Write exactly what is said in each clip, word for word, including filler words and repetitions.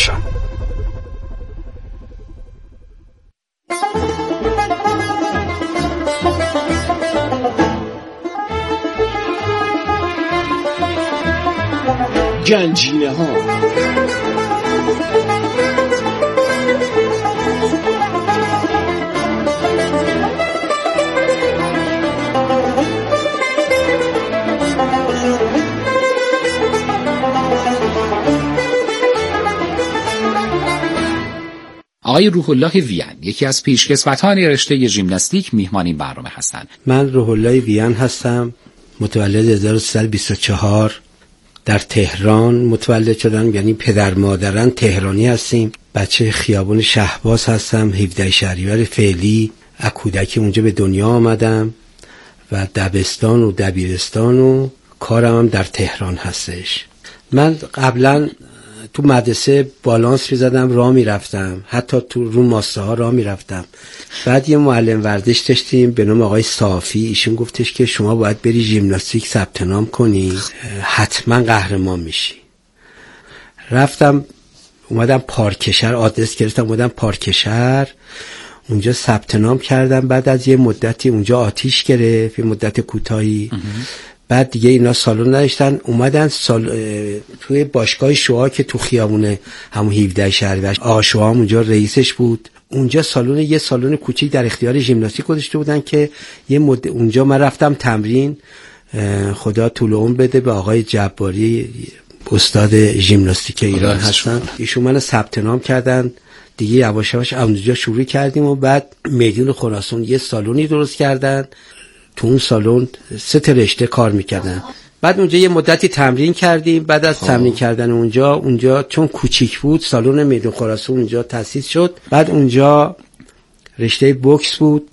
باشم. گنجینه ها. آقای روح الله ویان یکی از پیشکسوتان رشته ژیمناستیک میهمان این برنامه هستند. من روح الله ویان هستم، متولد هزار و سیصد و بیست و چهار در تهران متولد شدم، یعنی پدر مادران تهرانی هستیم. بچه خیابون شهباز هستم، هفده شهریور فعلی. از کودکی اونجا به دنیا آمدم و دبستان و دبیرستان و کارم هم در تهران هستش. من قبلا تو مدرسه بالانس می‌زدم، راه می‌رفتم، حتی تو رو ماسه ها راه می‌رفتم. بعد یه معلم ورزش داشتیم به نام آقای صافی، ایشون گفتش که شما باید بری ژیمناستیک ثبت نام کنی، حتما قهرمان میشی. رفتم اومدم پارکشهر، آدرس گرفتم اومدم پارکشهر، اونجا ثبت نام کردم. بعد از یه مدتی اونجا آتیش گرفت، یه مدت کوتاهی. بعد دیگه اینا سالن نداشتن، اومدن سال... توی باشگاه شعاع که تو خیابونه همون هفده شهریور آقا شعاع اونجا رئیسش بود. اونجا سالن یه سالن کوچیک در اختیار ژیمناستیک گذاشته بودن که یه مد... اونجا من رفتم تمرین. خدا طول عمر بده به آقای جباری، استاد ژیمناستیک ایران هستن، ایشون منو ثبت نام کردن. دیگه یواش یواش اونجا شروع کردیم و بعد میدون خراسان یه سالونی درست کردن. تو اون سالن سه تا رشته کار میکردن. بعد اونجا یه مدتی تمرین کردیم. بعد از تمرین کردن اونجا اونجا چون کوچیک بود سالن میدون خراسان اونجا تأسیس شد. بعد اونجا رشته بوکس بود،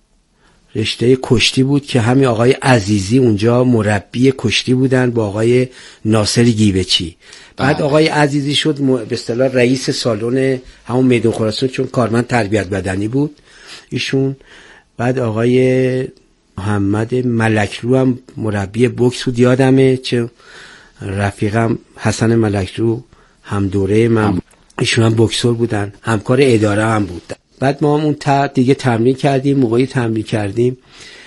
رشته کشتی بود که همین آقای عزیزی اونجا مربی کشتی بودن با آقای ناصر گیوچی. بعد آقای عزیزی شد به اصطلاح رئیس سالن همون میدون خراسان، چون کارمند تربیت بدنی بود ایشون. بعد آقای محمد ملکلو هم مربی بوکس بود، یادمه، چه رفیقم حسن ملکلو هم دوره من، ایشون هم بوکسور بودن، همکار اداره هم بود. بعد ما هم اون تا دیگه تمرین کردیم. موقعی تمرین کردیم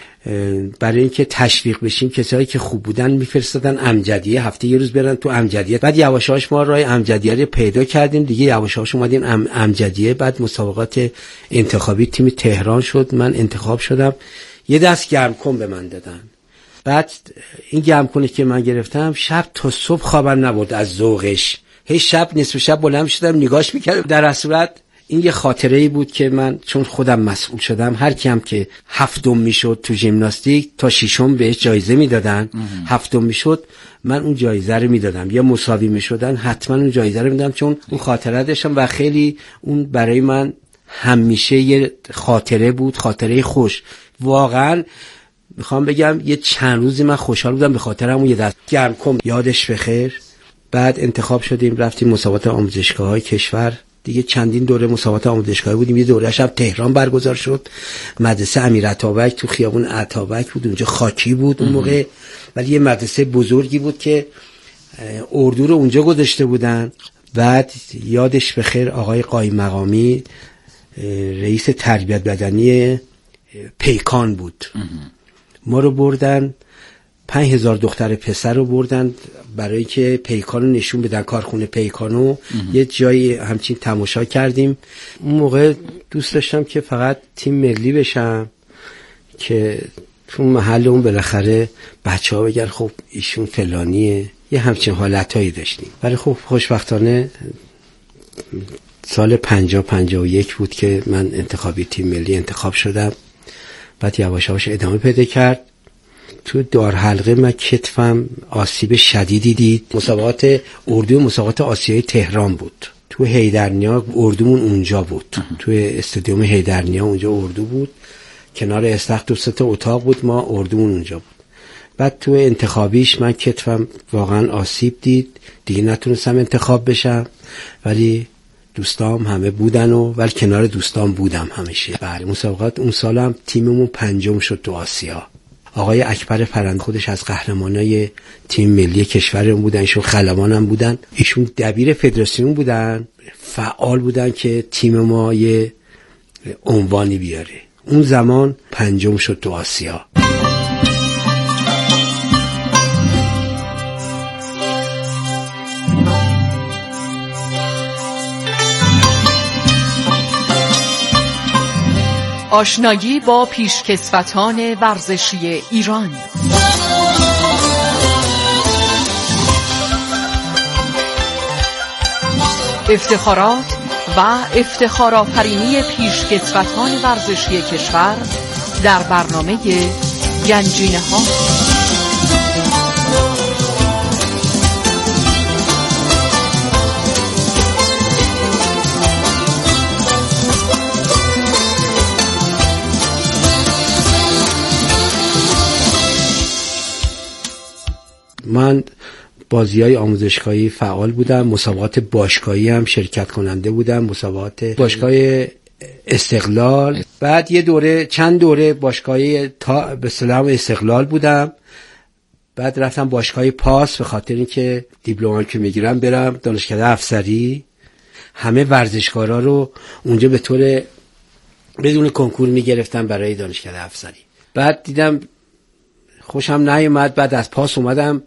برای اینکه تشویق بشیم کسایی که خوب بودن میفرستادن امجدیه، هفته یه روز برن تو امجدیه. بعد یواش یواش ما راه امجدیه رو پیدا کردیم دیگه، یواش یواش اومدیم ام امجدیه. بعد مسابقات انتخابی تیم تهران شد، من انتخاب شدم. یه دست گرمکن به من دادن. بعد این گرمکنی که من گرفتم شب تا صبح خوابم نبرد از ذوقش. هی شب نصف شب بلند شدم نگاش میکردم. در اصل این یه خاطره‌ای بود که من چون خودم مسئول شدم، هر کیم که هفتم میشد تو ژیمناستیک تا ششم بهش جایزه میدادن، هفتم میشد من اون جایزه رو میدادم، یا مساوی میشدن حتما اون جایزه رو میدادم، چون اون خاطره داشتم و خیلی اون برای من همیشه یه خاطره بود، خاطره خوش. واقعا میخوام بگم یه چند روزی من خوشحال بودم به خاطر همون یه دست گرمکن، یادش بخیر. بعد انتخاب شدیم رفتیم مسابقات آموزشگاه‌های کشور دیگه، چندین دوره مسابقات آموزشگاهی بودیم. یه دوره‌اش هم تهران برگزار شد، مدرسه امیر عطابک تو خیابون عطابک بود، اونجا خاکی بود اون موقع، ولی یه مدرسه بزرگی بود که اردو رو اونجا گذاشته بودن. بعد یادش بخیر آقای قایم مقامی رئیس تربیت بدنی پیکان بود، ما رو بردن، پنج هزار دختر پسر رو بردن برای که پیکانو نشون بدن، کارخونه پیکانو. یه جایی همچین تماشا کردیم. اون موقع دوست داشتم که فقط تیم ملی بشم که تو محل اون بالاخره بچه ها بگن خب ایشون فلانیه، یه همچین حالتهایی داشتیم. ولی خب خوشبختانه سال پنجاه پنجاه و یک بود که من انتخابی تیم ملی انتخاب شدم. بعد یواش یواش ادامه پیدا کرد. تو دار حلقه من کتفم آسیب شدیدی دید. مسابقات اردو مسابقات آسیایی تهران بود، تو حیدرنیا اردومون اونجا بود، تو استادیوم حیدرنیا اونجا اردو بود، کنار استخر دو سه تا اتاق بود، ما اردومون اونجا بود. بعد تو انتخابیش من کتفم واقعا آسیب دید، دیگه نتونستم انتخاب بشم، ولی دوستام همه بودن و ولی کنار دوستام بودم همیشه. برای مسابقات اون سالم تیممون پنجم شد تو آسیا. آقای اکبر فرند خودش از قهرمانای تیم ملی کشورمون بودن، ایشون خلبان هم بودن، ایشون دبیر فدراسیون بودن، فعال بودن که تیم ما یه عنوانی بیاره. اون زمان پنجم شد تو آسیا. آشنایی با پیشکسوتان ورزشی ایران. افتخارات و افتخارآفرینی پیشکسوتان ورزشی کشور در برنامه گنجینه ها. من بازی‌های آموزشگاهی فعال بودم، مسابقات باشگاهی هم شرکت کننده بودم، مسابقات باشگاه استقلال، بعد یه دوره چند دوره باشگاهی تا به اصطلاح استقلال بودم، بعد رفتم باشگاه پاس به خاطر اینکه دیپلم که میگیرم برم دانشکده افسری. همه ورزشکارا رو اونجا به طور بدون کنکور میگرفتم برای دانشکده افسری. بعد دیدم خوشم نیومد، بعد از پاس اومدم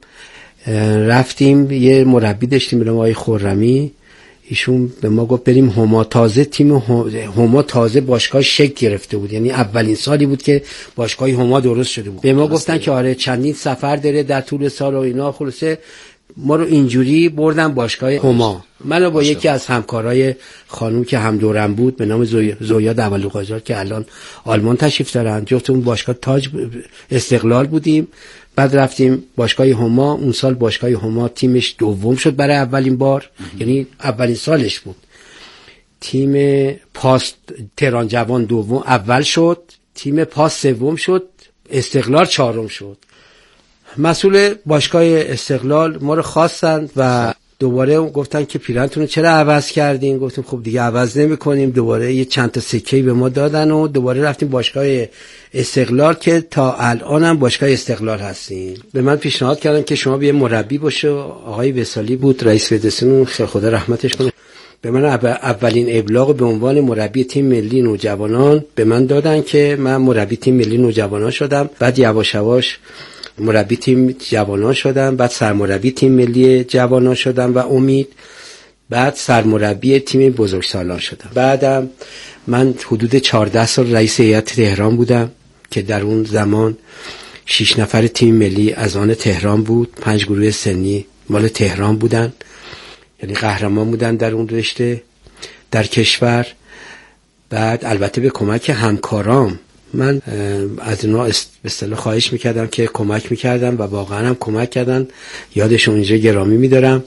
رفتیم یه مربی داشتیم به نام آقای خرمی، ایشون به ما گفت بریم هما. تازه تیم هما تازه باشگاه شکل گرفته بود، یعنی اولین سالی بود که باشگاه هما درست شده بود. به ما گفتن که آره چندین سفر داره در طول سال و اینا. خلاصه ما رو اینجوری بردن باشگاه هما. منو با یکی از همکارای خانم که هم دورم بود به نام زویا دولوقاجار که الان آلمان تشریف دارن، جفتمون باشگاه تاج استقلال بودیم. بعد رفتیم باشگاه هما. اون سال باشگاه هما تیمش دوم شد برای اولین بار، یعنی اولین سالش بود. تیم پاس تهران جوان دوم اول شد، تیم پاس سوم شد، استقلال چهارم شد. مسئول باشگاه استقلال ما رو خواستند و دوباره گفتن که پیرنتون رو چرا عوض کردین؟ گفتیم خب دیگه عوض نمی کنیم. دوباره یه چند تا سکه‌ای به ما دادن و دوباره رفتیم باشگاه استقلال که تا الان هم باشگاه استقلال هستیم. به من پیشنهاد کردن که شما بیا مربی باشه. آقای وصالی بود رئیس فدراسیون، خیر خدا رحمتش کنه، به من اولین ابلاغ به عنوان مربی تیم ملی نوجوانان به من دادن که من مربی تیم ملی نوجوانان شدم. بعد یواش یواش مربی تیم جوانان شدم، بعد سرمربی تیم ملی جوانان شدم و امید، بعد سرمربی تیم بزرگسالان شدم. بعدم من حدود چهارده سال رئیس هیئت تهران بودم که در اون زمان شش نفر تیم ملی از آن تهران بود، پنج گروه سنی مال تهران بودن، یعنی قهرمان بودن در اون رشته در کشور. بعد البته به کمک همکارام من از اینا به اصطلاح خواهش میکردم که کمک میکردم و واقعا هم کمک کردن، یادشون اینجا گرامی میدارم.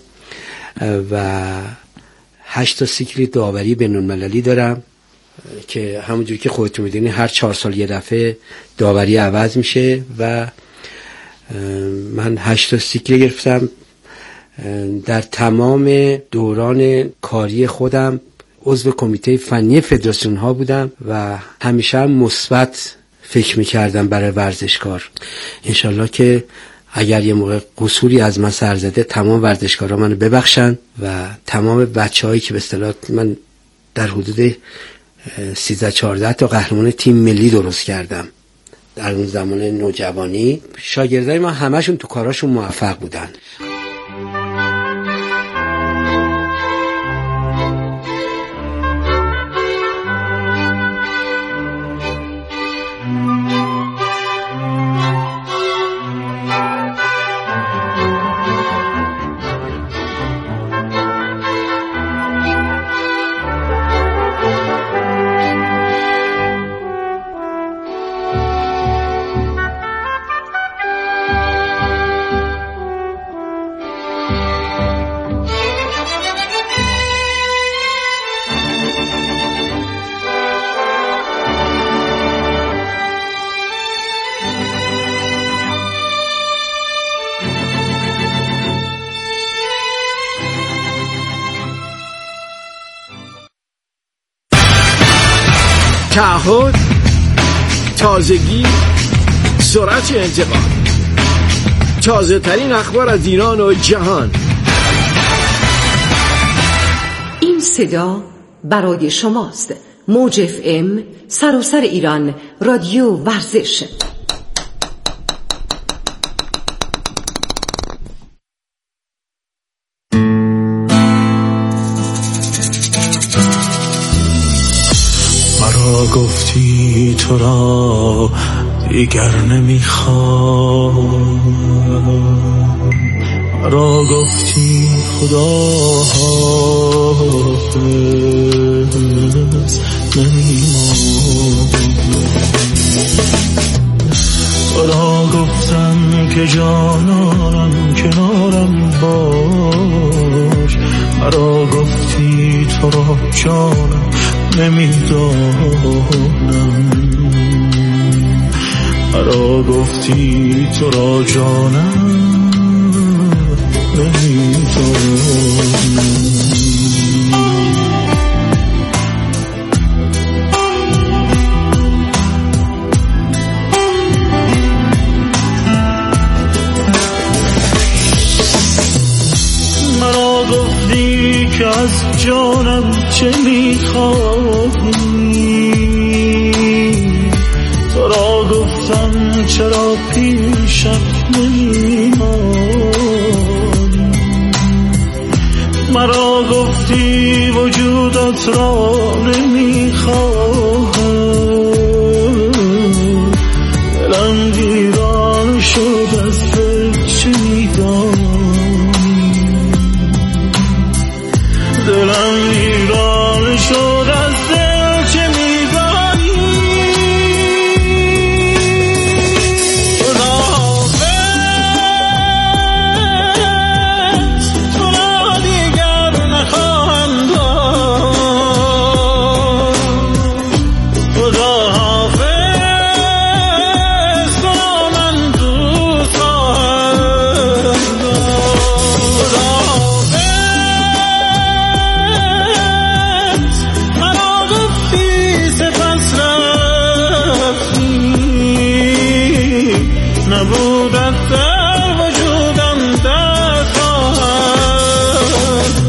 و هشت تا سیکل داوری بین‌المللی دارم که همونجوری که خودتون میدونید هر چهار سال یه دفعه داوری عوض میشه و من هشت تا سیکل گرفتم. در تمام دوران کاری خودم عضو کمیته فنی فدراسیون ها بودم و همیشه هم مثبت فکر میکردم برای ورزشکار. انشالله که اگر یه موقع قصوری از من سر زده تمام ورزشکارا منو ببخشن و تمام بچه‌هایی که به اصطلاح من در حدود سیزده چهارده تا قهرمان تیم ملی درست کردم در اون زمان نوجوانی، شاگردای ما همشون تو کاراشون موفق بودن. تعهد، تازگی، سرعت انتقال، تازه ترین اخبار از ایران و جهان. این صدا برای شماست. موج اف ام، سراسر ایران، رادیو ورزش. مرا گفتی تو را دیگر نمیخوام، مرا گفتی خدا حافظ نمیمانم، تو را گفتم که جانانم کنارم باش، مرا گفتی تو را جانم نمیدانم، مرا گفتی تو را جانم نمیدانم. مرا گفتی که از جانم چه میخواهی، تو را گفتم چرا پیشم نمیمانی، مرا گفتی وجودت را نمیخواهم، دلم ویران شد از دل چه میدانی، دلم ویران شد از دل چه میدانی. خدا حافظ تو را دیگر نخواهم داد، خدا حافظ تو را من دوست خواهم داد، خدا نبودت در وجودم در خواهد.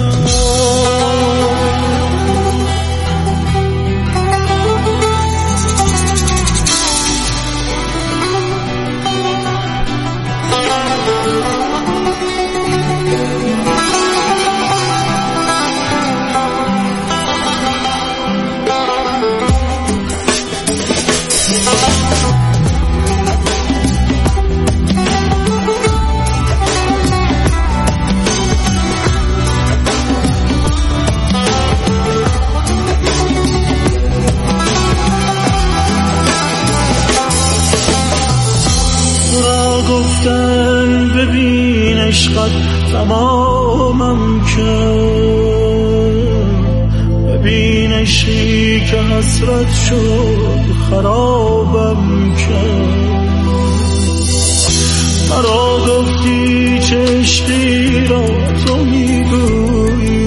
گفتن ببین عشقت تمامم کرد، ببین عشقی که حسرت شد خرابم کرد، مرا گفتی چه عشقی را تو میگویی،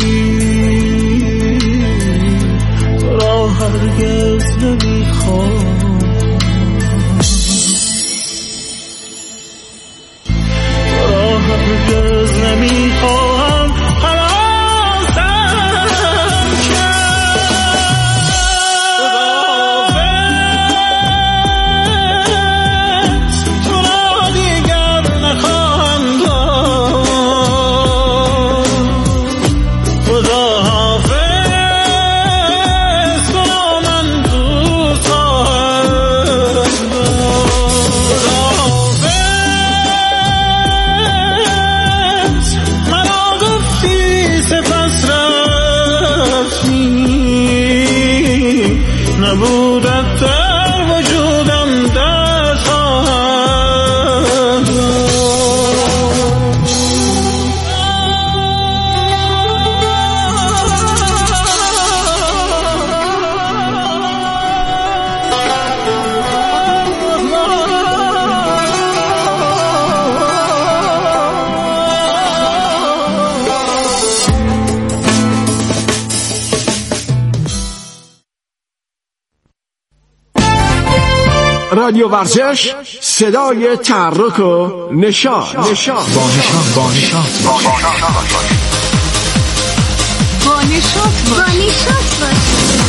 تو را هرگز نمیخوام، هرگز نمیخواهم خلاصم کرد. خدا حافظ تو را دیگر نخواهم داد، خدا حافظ تو را من دوست خواهم نبودت در وجودم در خواهد. رادیو ورزش، صدای تحرک و نشاط. با نشاط با نشاط با نشاط با نشاط با نشاط.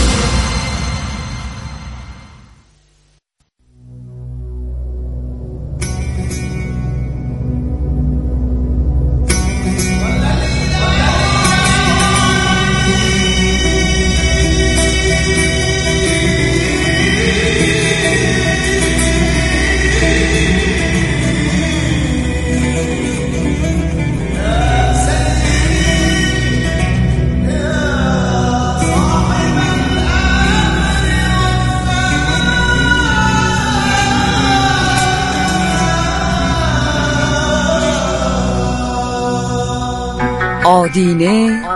آدینه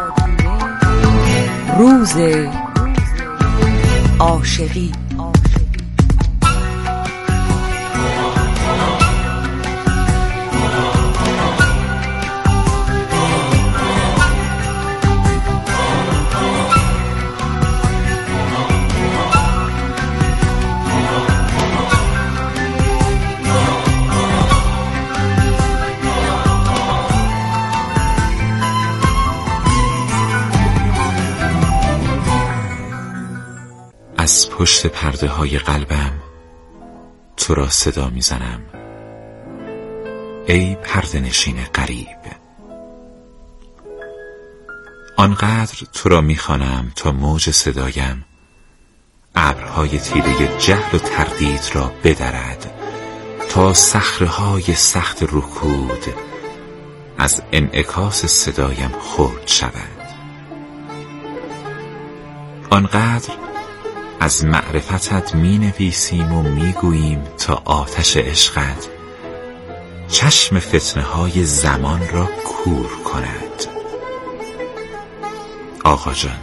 روز عاشقی. از پشت پرده های قلبم تو را صدا میزنم، ای پرده نشین غریب. آنقدر تو را میخوانم تا موج صدایم ابرهای تیره جهل و تردید را بدرد، تا صخره‌های سخت رکود از انعکاس صدایم خرد شود. آنقدر از معرفتت می نویسیم و می گوییم تا آتش عشقت چشم فتنه های زمان را کور کند. آقا جان،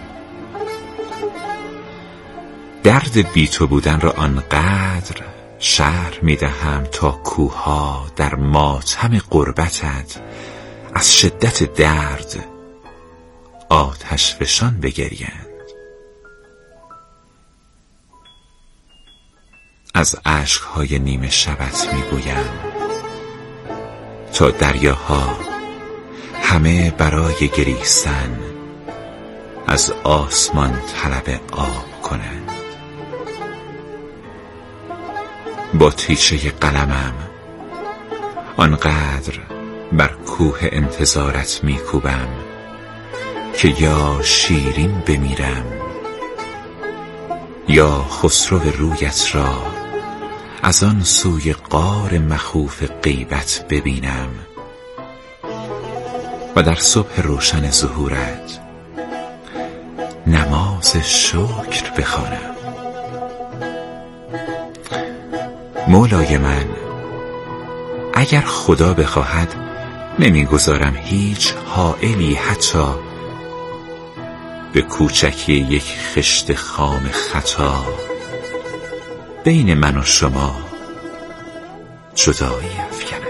درد بی تو بودن را آنقدر شرح می دهم تا کوها در ماتم غربتت از شدت درد آتش فشان بگریند. از اشک‌های نیمه شبت میگویم تا دریاها همه برای گریستن از آسمان طلب آب کنند. با تیشه قلمم آنقدر بر کوه انتظارت میکوبم که یا شیرین بمیرم یا خسرو رویت را از آن سوی غار مخوف غیبت ببینم و در صبح روشن ظهورت نماز شکر بخوانم. مولای من، اگر خدا بخواهد نمیگذارم هیچ حائلی حتی به کوچکی یک خشت خام خطا بین من و شما جدایی افکنم.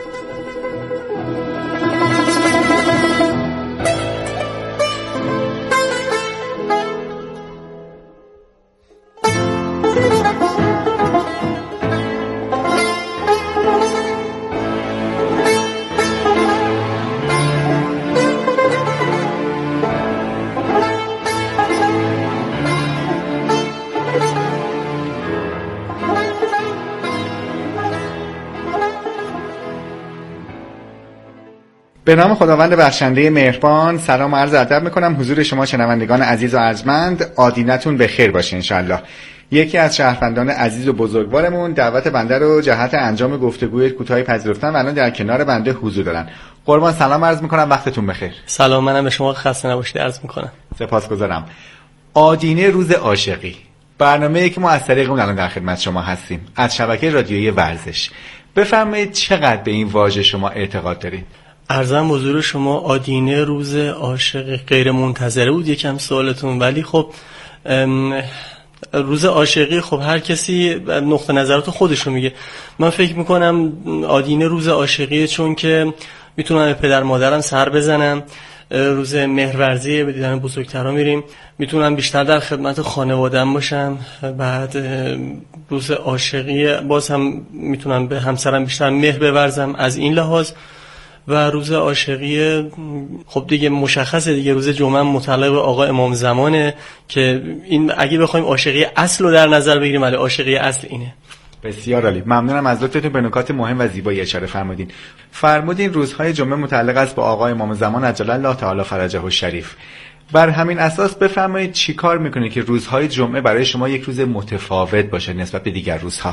به نام خداوند بخشنده مهربان، سلام و عرض ادب میکنم حضور شما شنوندگان عزیز و ارجمند. آدینتون به خیر باشه انشالله. یکی از شهروندان عزیز و بزرگوارمون دعوت بنده رو جهت انجام گفتگوی کوتاهی پذیرفتن و الان در کنار بنده حضور دارن. قربان سلام عرض میکنم، وقتتون بخیر. سلام، منم به شما خسته نباشید عرض میکنم. سپاسگزارم. آدینه روز عاشقی، برنامه‌ای که ما از طریق اون الان در خدمت شما هستیم از شبکه رادیویی ورزش. بفرمایید چقدر به این واژه شما اعتقاد دارید؟ عرضم حضور شما آدینه روز عاشق غیر منتظره بود یکم سوالتون، ولی خب روز عاشقی خب هر کسی نقطه نظرات خودش رو میگه. من فکر میکنم آدینه روز عاشقیه چون که میتونم به پدر مادرم سر بزنم، روز مهرورزی به دیدن بزرگترا میریم. میتونم بیشتر در خدمت خانواده‌ام باشم. بعد روز عاشقی باز هم میتونم به همسرم بیشتر مهر بورزم از این لحاظ. و روز عاشقی خب دیگه مشخصه دیگه، روز جمعه متعلق به آقا امام زمانه که این اگه بخوایم عاشقی اصل رو در نظر بگیریم، ولی عاشقی اصل اینه. بسیار عالی، ممنونم از لطفتون به نکات مهم و زیبایی اشاره فرمودین. فرمودین روزهای جمعه متعلق است با آقا امام زمان عجل الله تعالی فرجه الشریف. بر همین اساس بفرمایید چی کار میکنید که روزهای جمعه برای شما یک روز متفاوت باشه نسبت به دیگر روزها؟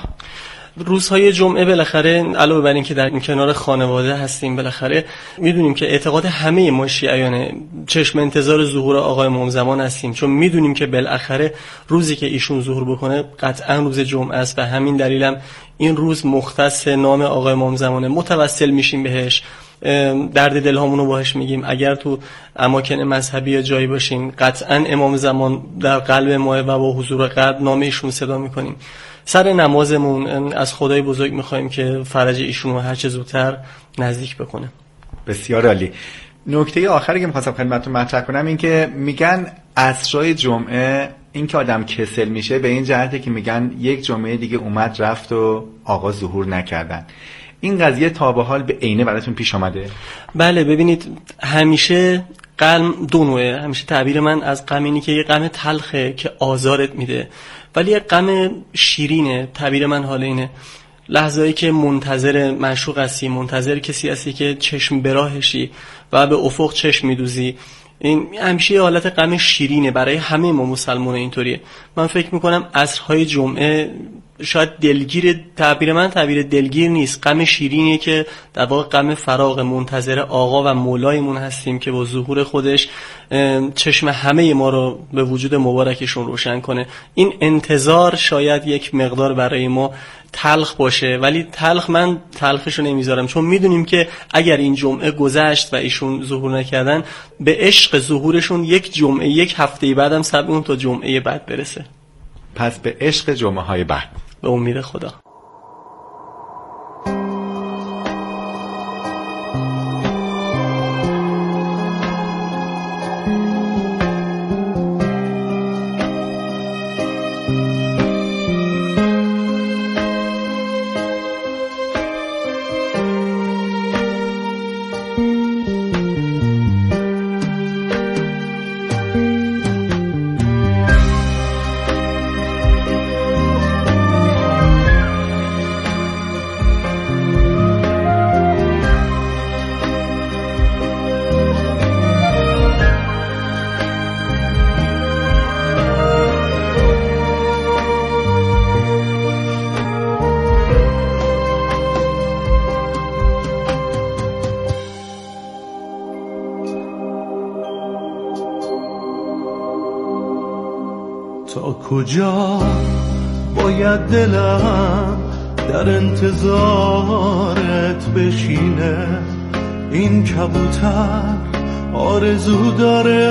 روزهای جمعه بالاخره علاوه بر این که در این کنار خانواده هستیم، بالاخره میدونیم که اعتقاد همه ما شیعیان چشم انتظار ظهور آقا امام زمان هستیم، چون میدونیم که بالاخره روزی که ایشون ظهور بکنه قطعا روز جمعه است و همین دلیلم این روز مختص نام آقا امام زمانه. متوسل میشیم بهش، درد دل هامونو باهاش میگیم. اگر تو اماکن مذهبی یا جایی باشیم قطعا امام زمان در قلب ما و با حضور قلب نام ایشون صدا میکنیم. سر نمازمون از خدای بزرگ میخوایم که فرج ایشون رو هر چه زودتر نزدیک بکنه. بسیار عالی. نکته آخری که میخواستم خدمتتون مطرح کنم این که میگن عصرهای جمعه این که آدم کسل میشه به این جهته که میگن یک جمعه دیگه اومد رفت و آقا ظهور نکردن. این قضیه تا به حال به عینه براتون پیش آمده؟ بله، ببینید همیشه غم دو نوعه. همیشه تعبیر من از غم اینی که یه غم تلخه که آزارت میده، ولی یه غم شیرینه. تعبیر من حال اینه لحظه‌ای که منتظر معشوق هستی، منتظر کسی هستی که چشم براهشی و به افق چشم میدوزی، این همیشه حالت غم شیرینه. برای همه ما مسلمان اینطوریه. من فکر میکنم عصرهای جمعه شاید دلگیر، تعبیر من تعبیر دلگیر نیست، غم شیرینیه که در واقع غم فراغ، منتظر آقا و مولایمون هستیم که با ظهور خودش چشم همه ما رو به وجود مبارکشون روشن کنه. این انتظار شاید یک مقدار برای ما تلخ باشه، ولی تلخ من تلخشو نمیذارم، چون میدونیم که اگر این جمعه گذشت و ایشون ظهور نکردن، به عشق ظهورشون یک جمعه یک هفته بعدم صبر اون تا جمعه بعد برسه. پس به عشق جمعه های بعد، به امید خدا. تا کجا باید دلم در انتظارت بشینه؟ این کبوتر آرزو داره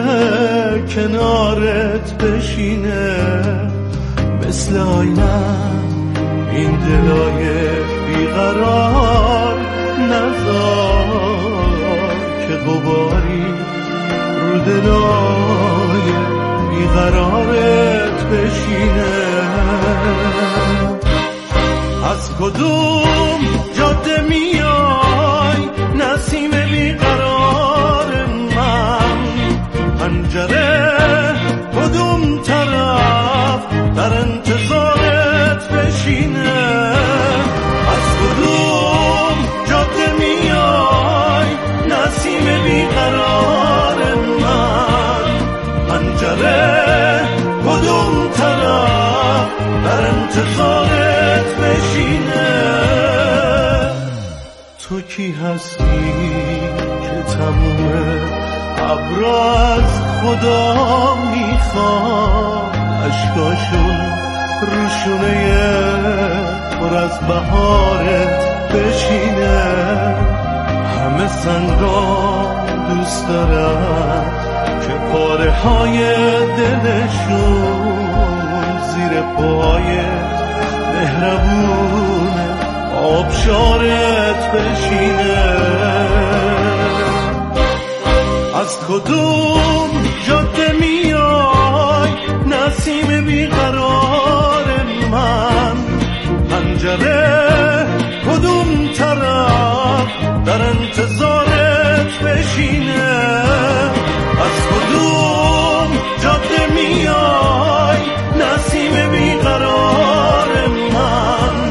کنارت بشینه. مثل آینه این دلای بیقرار نذار که غباری رو دلای بیقرارت بشینه. از کدوم جاده میای نسیم بیقرار من؟ پنجره کدوم طرف در انتظارت بشینه؟ از کدوم جاده میای نسیم بیقرار من؟ پنجره کدوم طرف در انتظارت بشینه؟ تو کی هستی که تموم ابرا از خدا میخواد اشکاشون روشونه پر از بهارت بشینه؟ همه سنگا دوست دارن که پاره های دلشون زیر پایت مهربونه آبشارت بشینه. از کدوم جاده میای نسیم بیقرار من؟ پنجره کدوم طرف در انتظارت بشینه؟ از کدوم جاده میای نسیم بیقرار من؟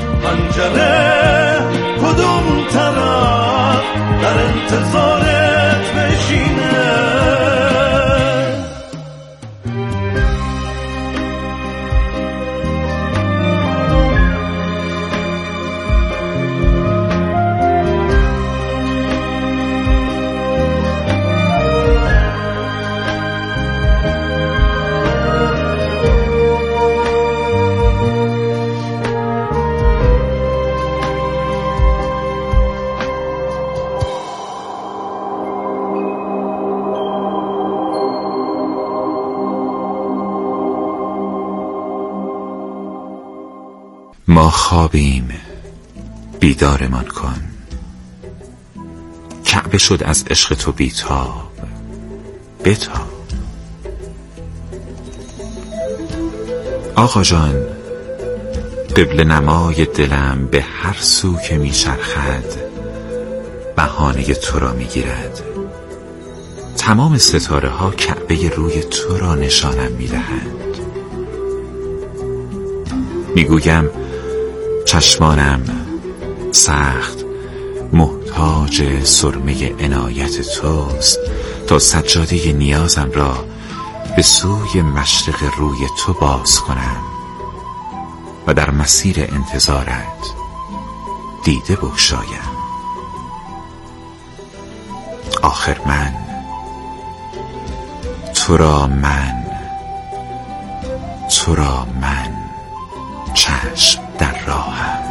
پنجره کدوم طرف در انتظارت بشینه؟ ما خوابیم، بیدارمان کن. کعبه شد از عشق تو بیتاب، بتاب. آقا جان، قبل نمای دلم به هر سو که می چرخد بهانه تو را می گیرد. تمام ستاره ها کعبه روی تو را نشانم می دهند. می گویم چشمانم سخت محتاج سرمه عنایت توست تا سجاده نیازم را به سوی مشرق روی تو باز کنم و در مسیر انتظارت دیده بگشایم. آخر من تو را من تو را من چشم در راهم.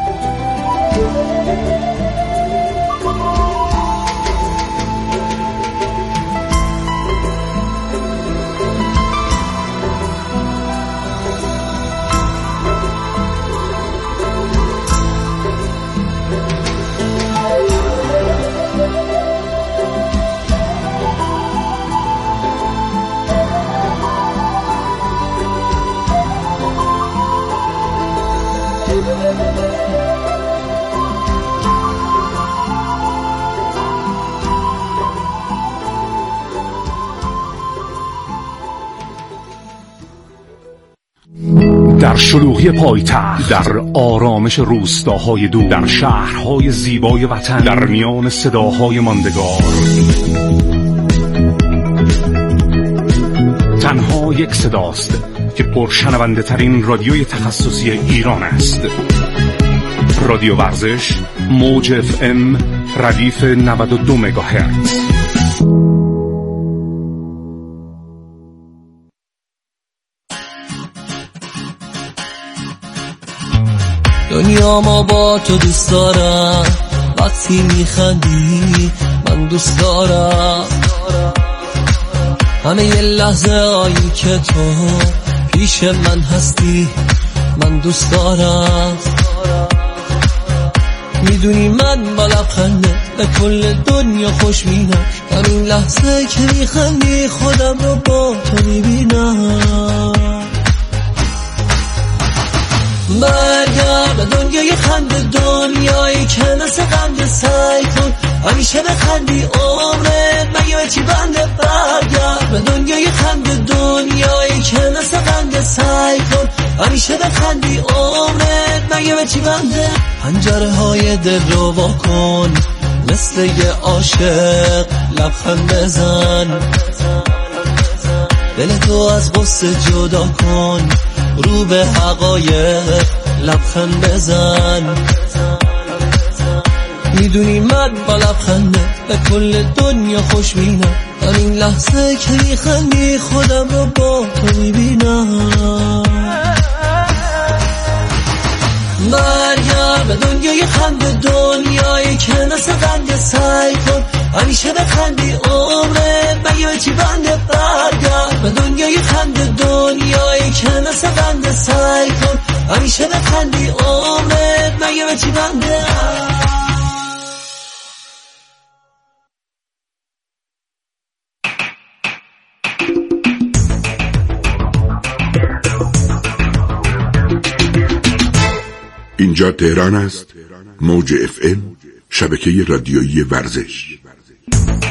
در شلوغی پایتخت، در آرامش روستاهای دور، در شهرهای زیبای وطن، در میان صداهای ماندگار، تنها یک صداست که پرشنونده ترین رادیوی تخصصی ایران است. رادیو ورزش، موج اف ام، ردیف نود و دو مگاهرتز. دنیا ما با تو دوست دارم، وقتی میخندی من دوست دارم، همه یه لحظه هایی که تو پیش من هستی من دوست دارم. میدونی من با لبخنده به کل دنیا خوشبینم، همین لحظه که میخندی خودم رو با تو میبینم. برگرد به دنیای خنده، دنیایی که نسه خنده، سعی کن همیشه بخندی عمرت مگه چی بنده. برگرد به دنیای خنده، دنیایی که نسه خنده، سعی کن همیشه بخندی عمرت مگه چی بنده. پنجره های دل رو وا کن، مثل یه عاشق لبخند بزن، دل تو از قصه جدا کن، رو به حقایق لبخند بزن. میدونی من با لبخنده به کل دنیا خوشبینم، همین لحظه که میخندی خودم رو با تو میبینم. برگرد به دنیای خنده، دنیایی که نسه خنده، سعی کن همیشه بخندی عمرت مگه چی بنده. برگرد به دنیای خنده، دنیایی که نسه خنده، سعی کن همیشه بخندی عمرت مگه چی بنده. اینجا تهران است. موج اف ام، شبکه رادیویی ورزش.